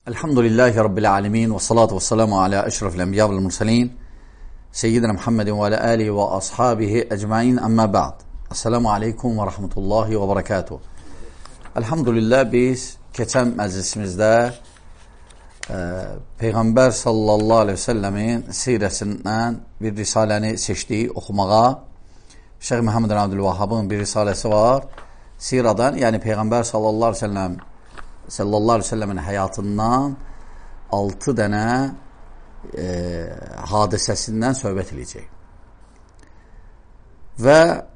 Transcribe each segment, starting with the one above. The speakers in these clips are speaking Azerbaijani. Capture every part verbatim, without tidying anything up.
Elhamdülillahi Rabbil alemin ve salatu ve selamu ala eşrefil enbiya vel mursalin Seyyidina Muhammedin ve ala alihi ve ashabihi ecmain amma ba'd. Esselamu aleykum ve rahmetullahi ve berekatuhu. Elhamdülillah biz keçən məclisimizdə e, Peyğəmbər sallallahu aleyhi ve sellemin sirəsindən bir risaləni seçdik oxumağa. Şeyh Muhammed Abdülvahhabın bir risaləsi var. Siradan, yəni Peyğəmbər sallallahu aleyhi ve sellem sallallahu aleyhi ve sellemin həyatından altı dənə e, hadisəsindən söhbət edəcək. Və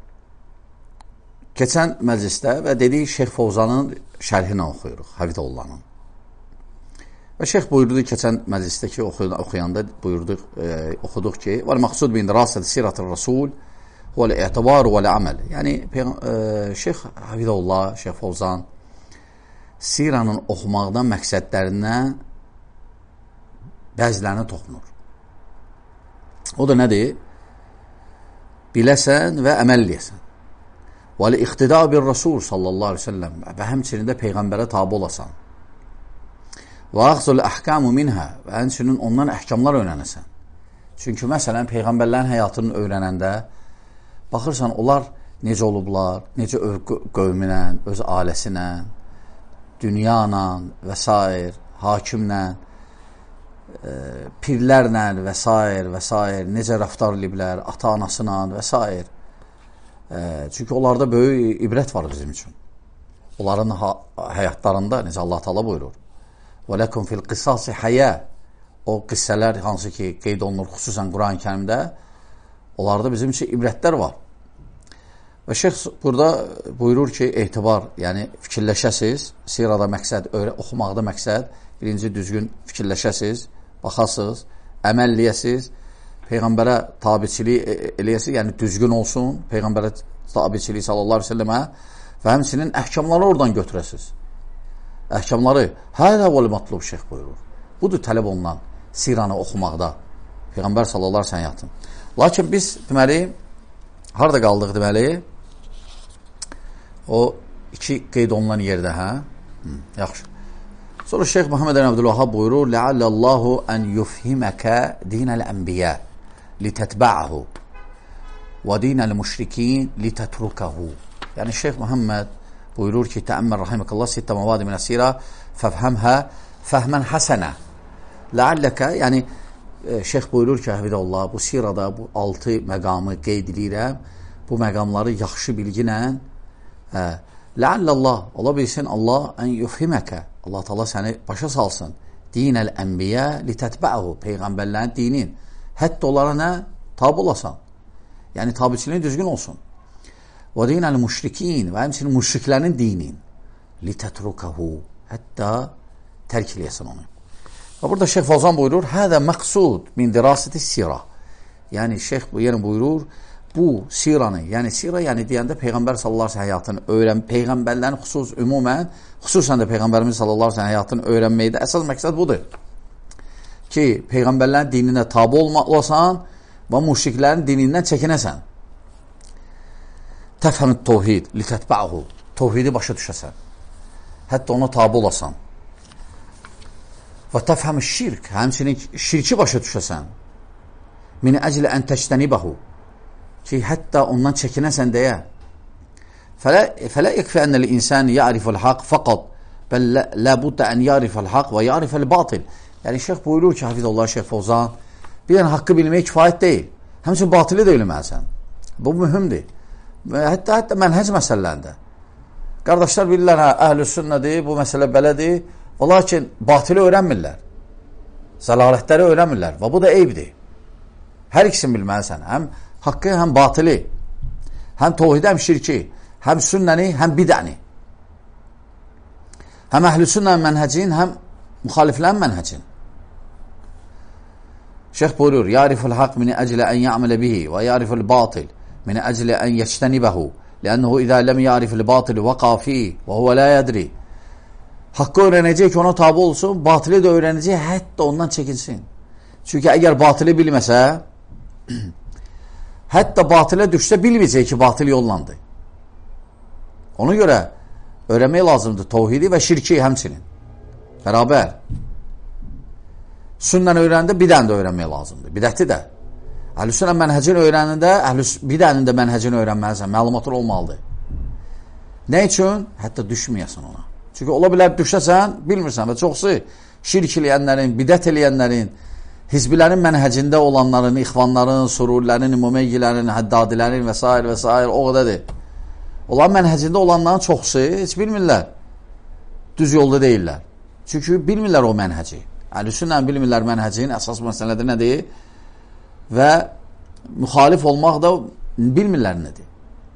keçən məclisdə və dedik Şeyx Fovzanın şərhinə oxuyuruq, Hafidullah'ın. Və Şeyx buyurdu keçən məclisdə ki, oxuyanda buyurduq, e, oxuduq ki, "Vəl-məqsud min dirasəti siratir rasul vəl-i'tibar vəl-aməl." Yəni e, Şeyx Hafidullah, Şeyx Fovzan siranın oxumaqdan məqsədlərindən bəzilərini toxunur. O da nədir? Biləsən və əməlləyəsən. وَلِإِقْتِدَى بِالرَّسُولِ sallallahu aleyhi ve sellem və həmçinin də Peyğəmbərə tabi olasan. وَأَخْذُ الْأَحْكَامُ مِنْهَا və həmçinin ondan əhkamlar öyrənəsən. Çünki məsələn, Peyğəmbərlərin həyatını öyrənəndə baxırsan, onlar necə olublar, necə qövmünə, öz ailəsinə, dünyanla və s. hakimlə, e, pirlərlə və s. və s. necə rəftar ediblər, ata-anasına və s. E, çünki onlarda böyük ibrət var bizim üçün. Onların həyatlarında, necə Allah Teala buyurur, وَلَكُمْ فِي الْقِسَاسِ حَيَا O qissələr hansı ki qeyd olunur, xüsusən Quran-ı Kərimdə, onlarda bizim üçün ibrətlər var. Və Şeyx burada buyurur ki, etibar, yəni fikirləşəsiz, sirada məqsəd, oxumaqda məqsəd, birinci düzgün fikirləşəsiz, baxasız, əməlləyəsiz, Peyğəmbərə tabiçilik eləyəsiz, yəni düzgün olsun, Peyğəmbərə tabiçilik sallallahu aleyhi ve sellemə və həmçinin əhkamları oradan götürəsiz. Əhkamları, hələ vəl-matlub Şeyx buyurur. Budur tələb olunan siranı oxumaqda, Peyğəmbər sallallahu aleyhi ve sellem həyatın. Lakin biz, deməli, harada qaldıq deməli? O iki qeyd olunan yerdə, hə? Hı, yaxşı. Sonra Şeyx Muhammed Abdülvahhab buyurur, "Leallallahu en yufhimaka dinel enbiya litetba'ahu ve dinel müşrikin litetrukahu." Yəni Şeyx Muhammed buyurur ki, "Təəmmər rahimekallah sittə mavadi min əsira fəfhəmhə fəhmən həsənə." Leallaka, yəni e, Şeyx buyurur ki, Hafidullah, bu sirada bu altı məqamı qeyd edirəm. Bu məqamları yaxşı bilginə Hə, Ləallallah, ola bilsin Allah ən yufhiməkə, Allah Teala səni başa salsın. Dinəl ənbiyə litətbə'hu, Peyğəmbərlərin dinin. Hətta onlara nə? Tabi olasan. Yəni tabiçiliyin düzgün olsun. Və dinəl müşrikin və həmçinin müşriklərin dinin. Litətrukahu, hətta tərk eləyəsən onu. Və burada Şeyx Fovzan buyurur, Hədə məqsud min dirasəti sirə. Yəni Şeyx yəni buyurur, bu siranı, yəni sira, yəni deyəndə Peyğəmbər sallallahu aleyhi ve sellem həyatını öyrən, Peyğəmbərlərin xüsus, ümumən, xüsusən də Peyğəmbərimiz sallallahu aleyhi ve sellem həyatını öyrənməkdə əsas məqsəd budur. Ki, Peyğəmbərlərin dininə tabi olmasan və müşriklərin dinindən çəkinəsən. Təfhəmid tevhid, litətbə'hu, tevhidi başa düşəsən. Hətta ona tabi olasan. Və təfhəmid şirk, həmçinin şirki başa düşəsən. Min əclə ən təştənibəhu, ki, hətta ondan çəkinəsən deyə. Fələ yəkfə ənəl insan ya'rifəl haqq fəqat, bəl lə buddə ən ya'rifəl haqq və ya'rifəl batil. Yəni, Şeyx buyurur ki, Hafidullah, Şeyx Fovzan, bir dənə haqqı bilmək kifayət deyil. Həmçin batili də bilməlisən. Bu mühümdir. Hətta, hətta mənhəc məsələlərində. Qardaşlar bilirlər, hə, əhl-i sünnədir, bu məsələ belədir, və lakin batili öyrənmirlər. Zəlalətləri öyrənmirlər və bu da eyibdir. Hər ikisini bilməlisən. Həm haqqı, həm batili, həm tevhidi, həm şirki, həm sünnəni, həm bidəni, həm əhl-i sünnənin mənhəcin, həm müxaliflərin mənhəcin. Şeyx buyurur, "Ya'riful haqq min əclə ən ya'mələ bihi və ya'riful batil min əclə ən yəctənibəhu, li'annehu izə ləm ya'riful batil vəqa fihi və huvə la yədri." Haqqı öyrənəcək ki, ona tabi olsun, batili də öyrənəcək, hətta ondan çəkinsin. Çünki əgər batili bilməsə, hətta batilə düşsə bilməyəcək ki, batil yollandı. Ona görə öyrənmək lazımdır tevhidi və şirki həmçinin. Bərabər. sünnəni öyrənəndə bidəni də öyrənmək lazımdır. Bidəti də. Əhlüsünnə mənhəcini öyrənəndə bidənin də mənhəcini öyrənməlisən, məlumatlar olmalıdır. Nə üçün? Hətta düşməyəsən ona. Çünki ola bilər düşəsən, bilmirsən və çoxsu şirk eləyənlərin, bidət eləyənlərin, hizbilərin mənhəcində olanların, ixvanların, sururilərin, mümeyyilərin, həddadilərin və s. və s. o qədədir. Olan mənhəcində olanların çoxsu heç bilmirlər. Düz yolda deyirlər. Çünki bilmirlər o mənhəci. Əhlüsünnə bilmirlər mənhəcin əsas məsələdə nədir və müxalif olmaq da bilmirlər nədir.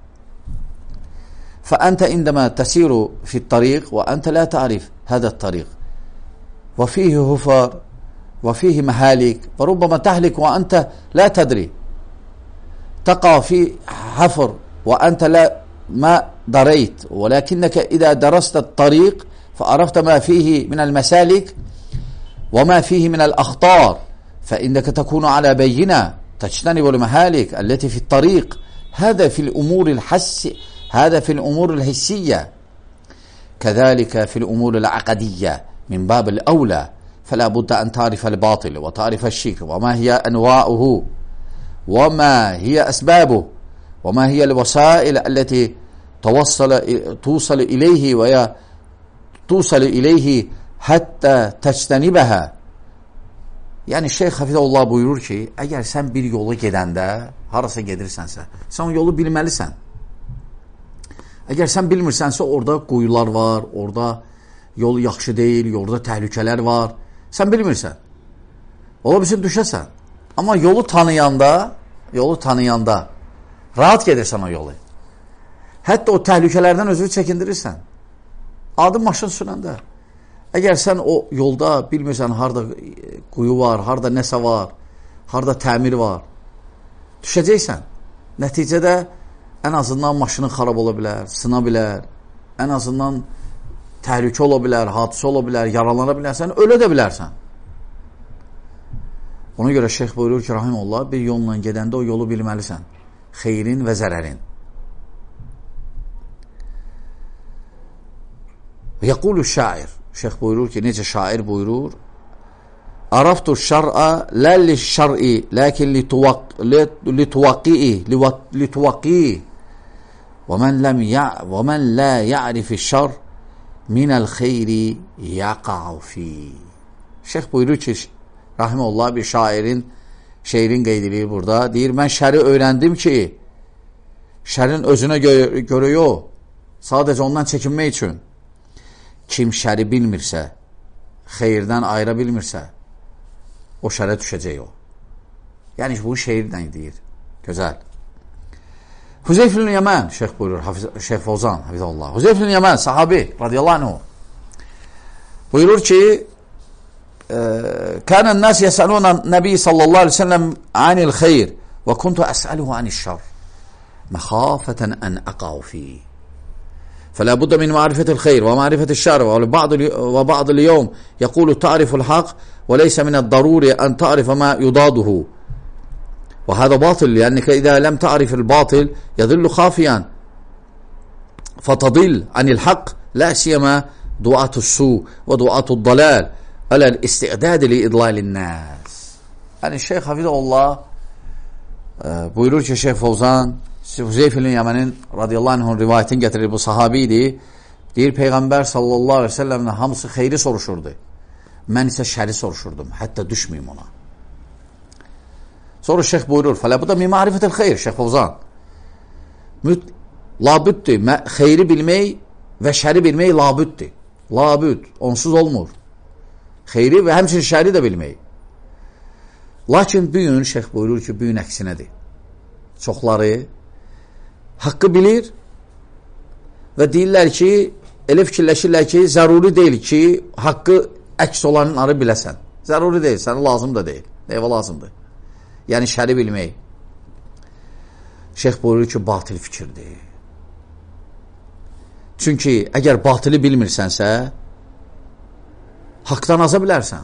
فأنت عندما تسير في الطريق وأنت لا تعرف هذا الطريق وفيه هفر وفيه مهالك وربما تهلك وأنت لا تدري تقع في حفر وأنت لا ما دريت ولكنك إذا درست الطريق فعرفت ما فيه من المسالك وما فيه من الأخطار فإنك تكون على بينة تجتنب المهالك التي في الطريق. هذا في الأمور الحس هذا في الأمور الحسية كذلك في الأمور العقدية من باب الأولى فلا بد أن تعرف الباطل وتعرف الشرك وما هي أنواعه وما هي أسبابه وما هي الوسائل التي توصل توصل إليه وهي توصل إليه حتى تجتنبها. Yəni Şeyx Hafizullah buyurur ki, əgər sən bir yolu gedəndə, harasa gedirsənsə, sən o yolu bilməlisən. Əgər sən bilmirsənsə, orada quyular var, orada yol yaxşı deyil, yolda təhlükələr var. Sən bilmirsən. Ola bilsin düşəsən. Amma yolu tanıyanda, yolu tanıyanda rahat gedirsən o yolu. Hətta o təhlükələrdən özünü çəkindirirsən. Adi maşın sürəndə. Əgər sən o yolda bilmirsən, harada quyu var, harada nəsə var, harada təmir var, düşəcəksən. Nəticədə ən azından maşının xarab ola bilər, sına bilər, ən azından təhlükə ola bilər, hadisə ola bilər, yaralana bilərsən, ölə də bilərsən. Ona görə şeyx buyurur ki, rahimullah, bir yolla gedəndə o yolu bilməlisən. Xeyrin və zərərin. Yəqulu şair. Şeyx buyurur ki, necə şair buyurur? Araftu şər'a lə li-şər'i ləkin li-tuvaqqi'i li-tuvaqqi'i və mən ləm və mən lə ya'rifi şər minəl-xeyri yaqa'u fi. Şeyx buyurur ki, rahimullah, bir şairin şeirin qeyd edir burada. Deyir, mən şəri öyrəndim ki, şərin özünə görə, görə yox, sadəcə ondan çəkinmək üçün. Kim şəri bilmirsə, xeyirdən ayıra bilmirsə, o şərə düşəcək o. Yəni, bu şeirdən deyir. Gözəl. Huzeyfül Yəmən, şeyx buyurur, Şeyx Fozan, hafizallah. Huzeyfül Yəmən, sahabi, radiyallahu anhu, buyurur ki, kənən nəs yəsəlunən Nəbi sallallahu aleyhi ve sellem anil xeyr və kuntu əsəluhu anil şər məxafətən ən əqav fiyy. فلا بد من معرفة الخير ومعرفة الشر وبعض وبعض اليوم يقول تعرف الحق وليس من الضروري أن تعرف ما يضاده وهذا باطل لأنك إذا لم تعرف الباطل يضل خافيا فتضل عن الحق لا سيما دعاة السوء ودعاة الضلال على الاستعداد لإضلال الناس. يعني الشيخ حفظه الله buyurur ki, Şeyx Fozan Huzeyfül Yəmənin radiyallahu anhun rivayətini gətirir, bu sahabiydi. Deyir, Peyğəmbər sallallahu aleyhi ve sellemlə hamısı xeyri soruşurdu. Mən isə şəri soruşurdum, hətta düşməyim ona. Sonra şeyx buyurur, fələ bu da min marifətil xeyr, Şeyx Fozan. Labüddür, xeyri bilmək və şəri bilmək labüddür. Labüd, onsuz olmur. Xeyri və həmçinin şəri də bilmək. Lakin bu gün şeyx buyurur ki, bu gün əksinədir. Çoxları haqqı bilir və deyirlər ki, elə fikirləşirlər ki, zəruri deyil ki, haqqı əks olanları biləsən. Zəruri deyil, sənə lazım da deyil. Neyvə lazımdır? Yəni, şəri bilmək. Şeyx buyurur ki, batil fikirdir. Çünki əgər batili bilmirsənsə, haqdan aza bilərsən.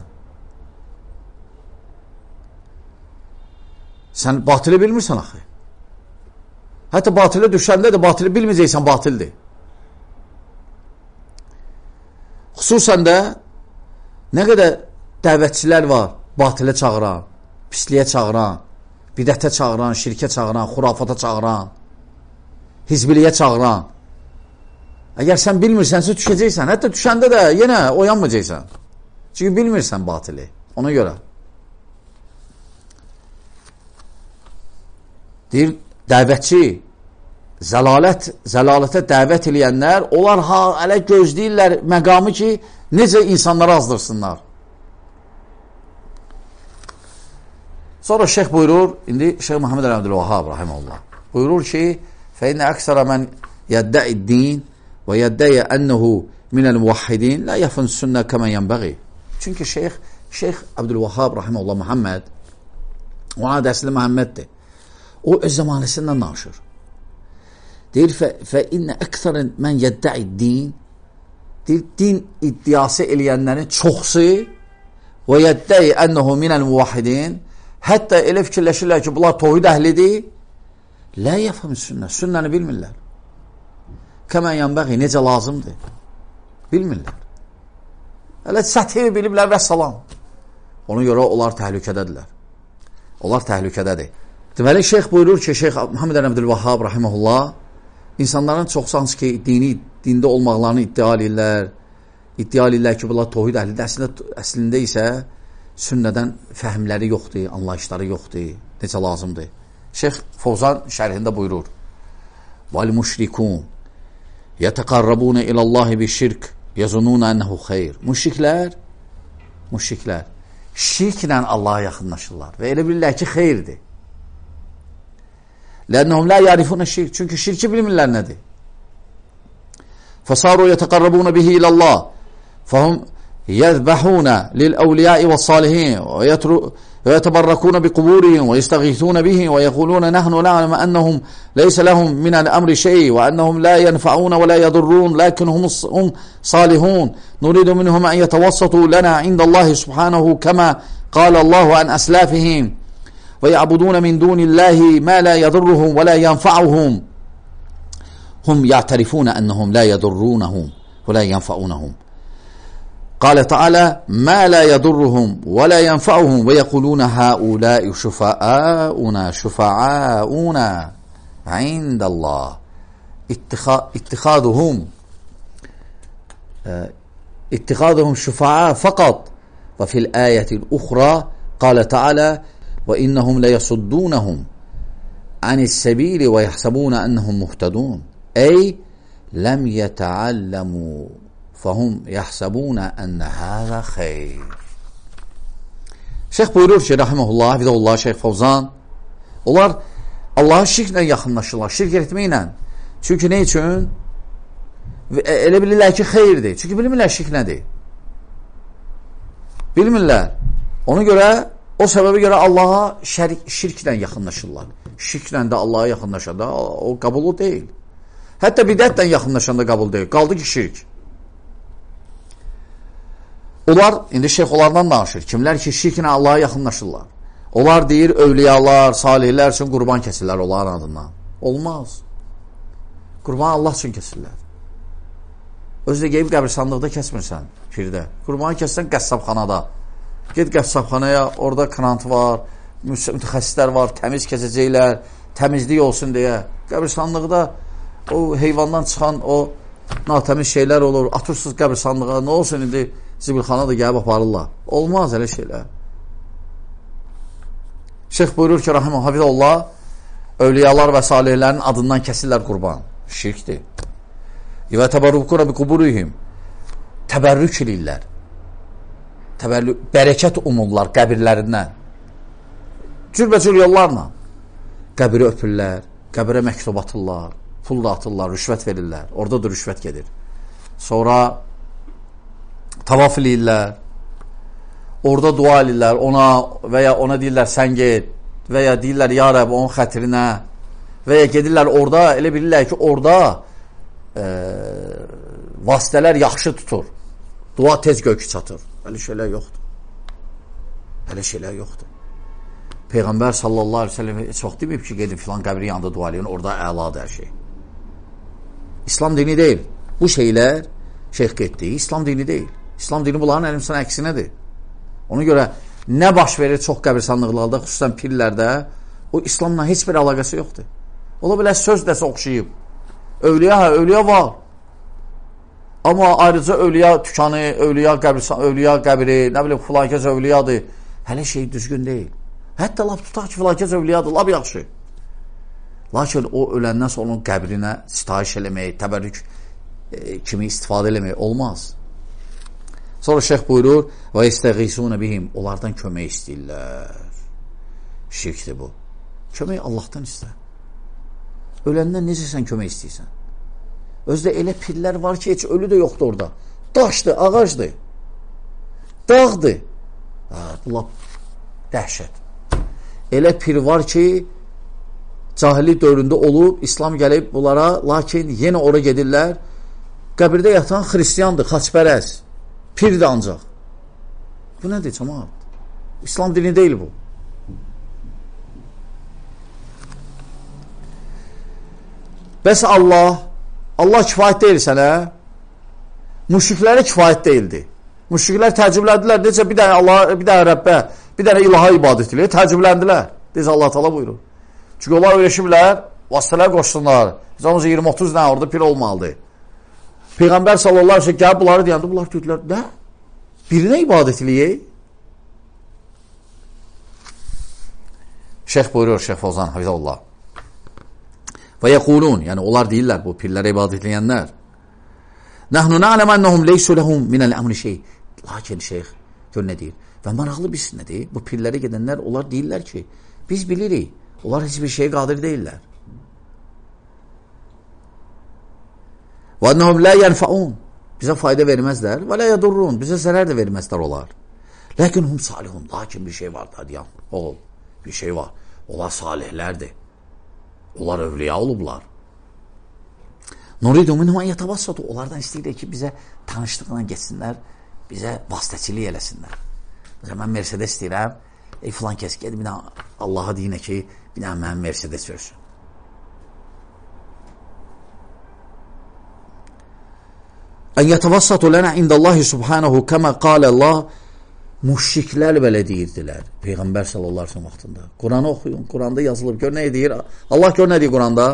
Sən batili bilmirsən axı. Hətta batilə düşəndə də batili bilməyəcəksən, batildir. Xüsusən də nə qədər dəvətçilər var, batilə çağıran, pisliyə çağıran, bidətə çağıran, şirkə çağıran, xurafata çağıran, hizbiliyə çağıran. Əgər sən bilmirsənsə düşəcəksən. Hətta düşəndə də yenə oyanmayacaqsan. Çünki bilmirsən batili. Ona görə. Deyir, dəvətçi, zəlalət, zəlalətə dəvət eləyənlər, onlar hələ gözləyirlər məqamı ki, necə insanları azdırsınlar. Sonra şeyh buyurur, indi Şeyh Muhammed Əl-Abdülvahhab rahimehullah buyurur ki, فَإِنَّ أَكْسَرَ مَنْ يَدَّعِ الدِّينِ وَيَدَّعِ أَنَّهُ مِنَ الْمُوَحِّدِينَ لَا يَفْهَمُ السُنَّةَ كَمَا يَنْبَغِي. Çünki şeyh, Şeyh Əbdülvahhab rahimehullah Muhammed, o adəsli Muhammeddir. O öz zamanəsindən danışır. Deyir, فَإِنَّ أَكْسَرَ مَنْ يَدَّعِ الدِّينِ deyir, din iddiası eləyənlərin çoxsu وَيَدَّعِ أَنَّهُ مِنَ الْمُوَحِّدِينَ hətta elə fikirləşirlər ki, bunlar tohid əhlidir. Lə yəfəm sünnə. Sünnəni bilmirlər. Kəmən yanbəği, necə lazımdır. Bilmirlər. Hələ səthi biliblər və salam. Ona görə onlar təhlükədədirlər. Onlar təhlükədədir. Deməli, şeyx buyurur ki, Şeyx Muhammed Əbdülvahhab rahimehullah insanların çoxsansı ki, dini, dində olmaqlarını iddia edirlər. İddia edirlər ki, bunlar tohid əhlidir. Əslində, əslində isə sünnədən fəhmləri yoxdur, anlayışları yoxdur, necə lazımdır. Şeyx Fovzan şərhində buyurur, وَالْمُشْرِكُونَ يَتَقَرَّبُونَ إِلَى اللّٰهِ بِشِرْكِ يَزُنُونَ أَنَّهُ خَيْرٌ. Müşriklər, müşriklər şirklə Allaha yaxınlaşırlar və elə bilirlər ki, xeyirdir. لَأَنَّهُمْ لَا يَعْرِفُونَ الشِّرْكِ. Çünki şirki bilmirlər nədir. فَصَارُوا يَتَقَرَّبُونَ بِهِ إِلَى اللّٰهِ فَهُمْ يذبحون للأولياء والصالحين ويتبركون بقبورهم ويستغيثون به ويقولون نحن نعلم أنهم ليس لهم من الأمر شيء وأنهم لا ينفعون ولا يضرون لكن هم صالحون نريد منهم أن يتوسطوا لنا عند الله سبحانه كما قال الله عن أسلافهم ويعبدون من دون الله ما لا يضرهم ولا ينفعهم هم يعترفون أنهم لا يضرونهم ولا ينفعونهم. قال تعالى ما لا يضرهم ولا ينفعهم ويقولون هؤلاء شفعاؤنا شفعاؤنا عند الله اتخاذهم اتخاذهم شفعاء فقط. وفي الآية الأخرى قال تعالى وإنهم ليصدونهم عن السبيل ويحسبون أنهم مهتدون أي لم يتعلموا فهم يحسبون أن هذا خير. Şeyh buyurur ki, rahimehullah, hafizahullah, Şeyh Fovzan, onlar Allah'a şirklə yaxınlaşırlar, şirk etməklə. Çünki ne üçün? Elə bilirlər ki, xeyirdir. Çünki bilmirlər şirk nədir. Bilmirlər. Ona görə, o səbəbə görə Allah'a şirklə yaxınlaşırlar. Şirklə də Allah'a yaxınlaşanda o qabulu deyil. Hətta bidətlə yaxınlaşanda qabul deyil. Qaldı ki, şirk. Onlar, indi şeyx onlardan danışır. Kimlər ki, şirklə Allah'a yaxınlaşırlar. Onlar deyir, övliyalar, salihlər üçün qurban kəsirlər onların adından. Olmaz. Qurban Allah üçün kəsirlər. Özdə qeyb qəbirsanlıqda kəsmirsən, pirdə. Qurbanı kəssən qəssabxanada. Ged qəssabxanaya, orada krant var, mütəxəssislər var, təmiz kəsəcəklər, təmizlik olsun deyə. Qəbirsanlıqda o heyvandan çıxan o natəmiz şeylər olur, atırsız qəbirsanlığa, nə olsun indi zibilxana da gəlib aparırlar. Olmaz elə şeylər. Şeyx buyurur ki, rahimə hafizəllah, övliyalar və salihlərin adından kəsirlər qurban. Şirkdir. Və təbərrükuna bi quburihim. Təbərrük eləyirlər. Təbərrük, bərəkət umurlar qəbirlərindən. Cürbəcür yollarla. Qəbiri öpürlər, qəbirə məktub atırlar, pul da atırlar, rüşvət verirlər. Orada da rüşvət gedir. Sonra tavaf eləyirlər, orada dua eləyirlər, ona və ya ona deyirlər sən get və ya deyirlər ya Rəb onun xətrinə və ya gedirlər orada, elə bilirlər ki, orada e, vasitələr yaxşı tutur, dua tez gökü çatır. Elə şeylər yoxdur. Elə şeylər yoxdur. Peyğəmbər sallallahu aleyhi ve sellem çox deməyib ki, gedin filan qəbri yanında dua eləyin, orada əladır hər şey. İslam dini deyil. Bu şeylər şeyx getdiyi İslam dini deyil. İslam dini bunların əlimsən əksinədir. Ona görə nə baş verir çox qəbirstanlıqlarda, xüsusən pirlərdə, o İslamla heç bir əlaqəsi yoxdur. Ola bilər söz dəsə oxşayıb. Övliya, hə, övliya var. Amma ayrıca övliya tükanı, övliya qəbirsan, övliya qəbiri, nə bilim, filankəs övliyadır. Hələ şey düzgün deyil. Hətta laf tutaq ki, filankəs övliyadır, laf yaxşı. Lakin o öləndən sonra onun qəbrinə sitayiş eləmək, təbərrük e, kimi istifadə eləmək olmaz. Sonra şeyx buyurur, və istəğisunə bihim, onlardan kömək istəyirlər. Şirkdir bu. Kömək Allahdan istə. Öləndən necə sən kömək istəyirsən? Özdə elə pirlər var ki, heç ölü də yoxdur orada. Daşdır, ağacdır, dağdır. Ha, bu lap dəhşət. Elə pir var ki, cahillik dövründə olub, İslam gəlib bunlara, lakin yenə ora gedirlər. Qəbirdə yatan xristiyandır, xaçpərəz. Pirdir ancaq. Bu nədir cəmaat? İslam dini deyil bu. Bəs Allah, Allah kifayət deyil sənə. Müşriklərə kifayət deyildi. Müşriklər təəccüblədilər. Necə bir dənə Allah, bir dənə Rəbbə, bir dənə ilaha ibadət edilir. Təəccübləndilər. Deyəcək Allah Teala buyurur. Çünki onlar öyrəşiblər, vasitələr qoşsunlar. Biz iyirmi otuz dənə orada pir olmalıdır. Peyğəmbər sallallahu aleyhi ve sellem gəlib bunları deyəndə, bunlar dedilər, nə? Birinə ibadət eləyək? Şeyx buyuruyor, Şeyx Fozan, hafizallah. Və yəqulun, yəni onlar deyirlər, bu pirlərə ibadət eləyənlər. Nəhnu na'ləm ennəhum leysu ləhum minəl əmri şey. Lakin şeyx, gör nə deyir? Və maraqlı bilsin nə deyir? Bu pirlərə gedənlər, onlar deyirlər ki, biz bilirik, onlar heç bir şeyə qadir deyirlər. Və ennəhum la yənfəun, bizə fayda verməzlər, və la yədurrun, bizə zərər də verməzlər onlar. Lakin hum salihun, lakin bir şey var da, deyəm, oğul, bir şey var, onlar salihlərdir. Onlar övliya olublar. Nuridu minhum an yetavassatu, onlardan istəyirlər ki, bizə tanışlıqla geçsinlər, bizə vasitəçilik eləsinlər. Məsələn, mən Mercedes istəyirəm, ey filan kəs, ged bir dənə Allaha deyinə ki, bir dənə mənim Mercedes görsün. Ən yetavassatu lənə indallahi subhanahu kəmə qalə Allah, müşriklər belə deyirdilər Peyğəmbər sallallahu aleyhi ve sellem vaxtında. Quranı oxuyun, Quranda yazılıb. Gör nə deyir? Allah gör nə deyir Quranda?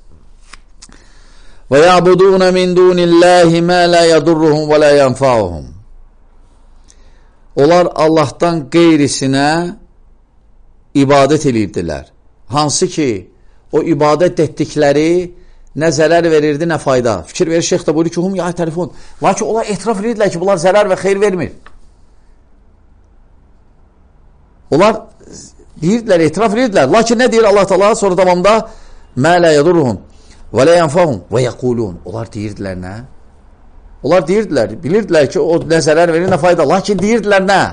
Və ya'budun min dunillahi ma la yadurruhum və la yanfa'uhum. Onlar Allahdan qeyrisinə ibadət edirdilər. Hansı ki, o ibadət etdikləri nə zərər verirdi, nə fayda. Fikir verir şeyx də buyurur ki, hum ya telefon. Lakin onlar etiraf edirdilər ki, bunlar zərər və xeyir vermir. Onlar deyirdilər, etiraf edirdilər. Lakin nə deyir Allah Teala sonra davamda? Mə la yadurruhum və la yanfa'uhum və yəqulun. Onlar deyirdilər nə? Onlar deyirdilər, bilirdilər ki, o nə zərər verir, nə fayda. Lakin deyirdilər nə?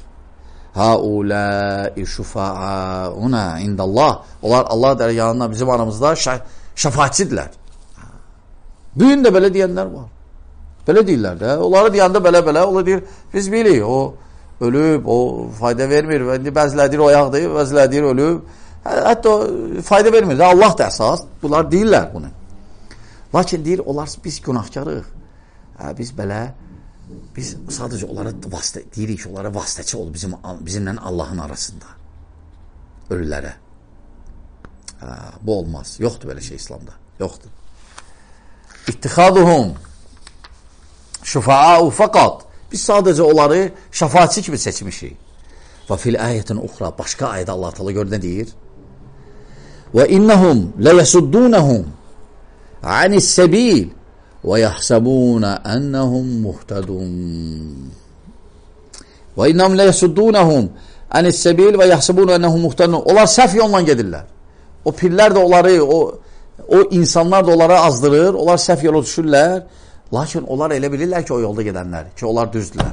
Haulâi şufa'auna indallah. Onlar Allah dərgahında bizim aramızda şəfaatçidirlər. Bugün də belə deyənlər var. Belə deyirlər də. Onları deyəndə belə-belə, onlar deyir, biz bilirik, o ölüb, o fayda vermir. Bəziləri deyir, o ayaqdır, bəziləri deyir, ölüb. Hətta fayda vermir. Allah da əsas. Bunlar deyirlər bunu. Lakin deyir, onlar biz günahkarıq. Biz belə, biz sadəcə onlara vasitə, deyirik ki, onlara vasitəçi ol bizim, bizimlə Allahın arasında. Ölülərə. Ha, bu olmaz. Yoxdur belə şey İslamda. Yoxdur. İttixaduhum şufa'u faqat. Biz sadəcə onları şəfaatçi kimi seçmişik. Və fil ayətin uxra, başqa ayədə Allah Teala gör nə deyir? Və innəhum ləyəsuddunəhum anis-səbil və yəhsəbunə ennəhum muhtədun. Və innəhum ləyəsuddunəhum anis-səbil və yəhsəbunə ennəhum muhtədun. Onlar səhv yolla gedirlər. O pirlər də onları, o, o insanlar da onları azdırır, onlar səhv yola düşürlər. Lakin onlar elə bilirlər ki, o yolda gedənlər, ki, onlar düzdürlər.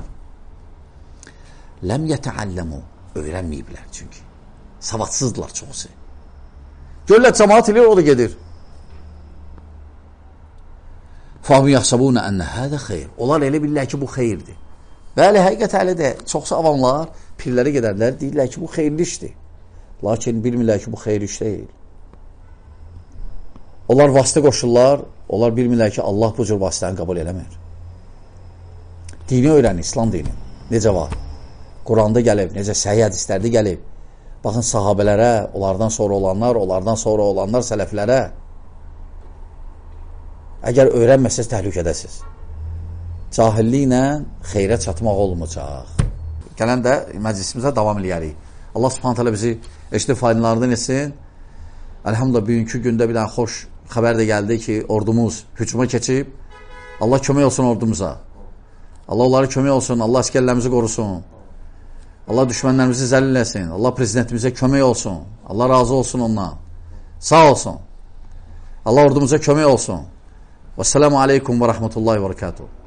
Ləm yətəalləmu, öyrənməyiblər çünki. Savadsızdılar çoxusu. Görürlər, cəmaat ilə o da gedir. Fəhum yəhsəbunə ənə hədə xeyr. Onlar elə bilirlər ki, bu xeyirdir. Bəli, həqiqət hələ də çoxsa avamlar pirlərə gedərlər, deyirlər ki, bu xeyirli işdir. Lakin bilmirlər ki, bu xeyirli iş deyil. Onlar vasitə qoşurlar, onlar bilmirlər ki, Allah bu cür vasitəni qəbul eləmir. Dini öyrənir, İslam dini. Necə var? Quranda gəlib, necə səhih hədislərdə gəlib. Baxın sahabələrə, onlardan sonra olanlar, onlardan sonra olanlar sələflərə. Əgər öyrənməsəz təhlükədəsiz. Cahilliklə xeyrə çatmaq olmayacaq. Gələn də məclisimizə davam eləyərik. Allah subhanət hələ bizi eşitib faydalarından etsin. Əlhamdülillah, bugünkü gündə bir dənə xoş xəbər də gəldi ki, ordumuz hücuma keçib. Allah kömək olsun ordumuza. Allah onları kömək olsun. Allah əsgərlərimizi qorusun. Allah düşmənlərimizi zəlil eləsin. Allah prezidentimizə kömək olsun. Allah razı olsun ondan. Sağ olsun. Allah ordumuza kömək olsun. Vəssalamu aleykum və rəhmətullahi və rəkatuhu.